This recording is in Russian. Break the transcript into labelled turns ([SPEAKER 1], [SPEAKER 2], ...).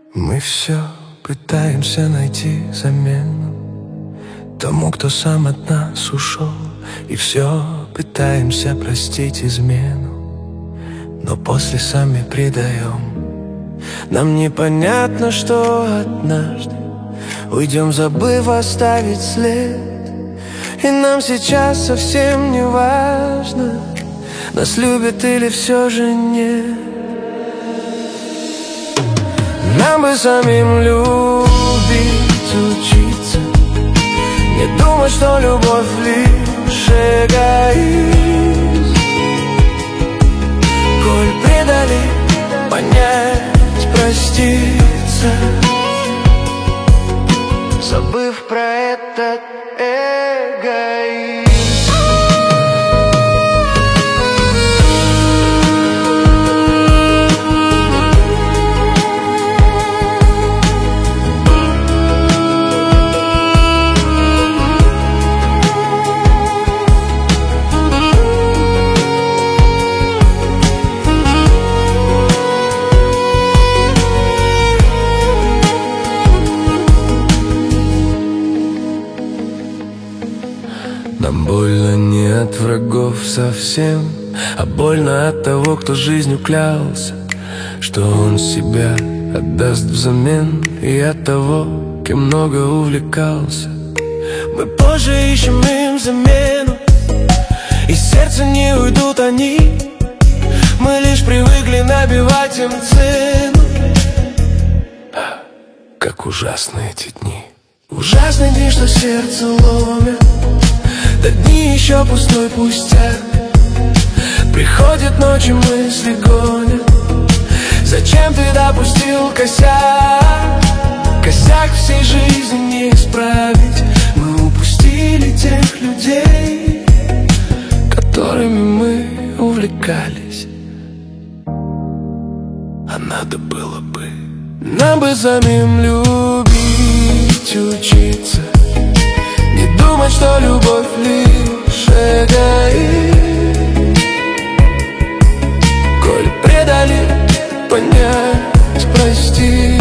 [SPEAKER 1] Мы все пытаемся найти замену тому, кто сам от нас ушел, и все пытаемся простить измену, но после сами предаем. Нам непонятно, что однажды уйдем, забыв оставить след. И нам сейчас совсем не важно, нас любят или все же нет. Нам бы самим любить учиться, не думать, что любовь лишь эгоизм. Коль предали, понять, проститься, забыв про этот эгоизм. Нам больно не от врагов совсем, а больно от того, кто жизнью клялся, что он себя отдаст взамен, и от того, кем много увлекался. Мы позже ищем им замену, из сердца не уйдут они. Мы лишь привыкли набивать им цену. Как ужасны эти дни. Ужасные дни, что сердце ломят, до дни еще пустой пустяк. Приходят ночи, мысли гонят. Зачем ты допустил косяк? Косяк всей жизни не исправить. Мы упустили тех людей, которыми мы увлекались. А надо было бы нам бы самим любить учиться, не думать, что любовь лишь эгоизм. Коль предали, понять, простить.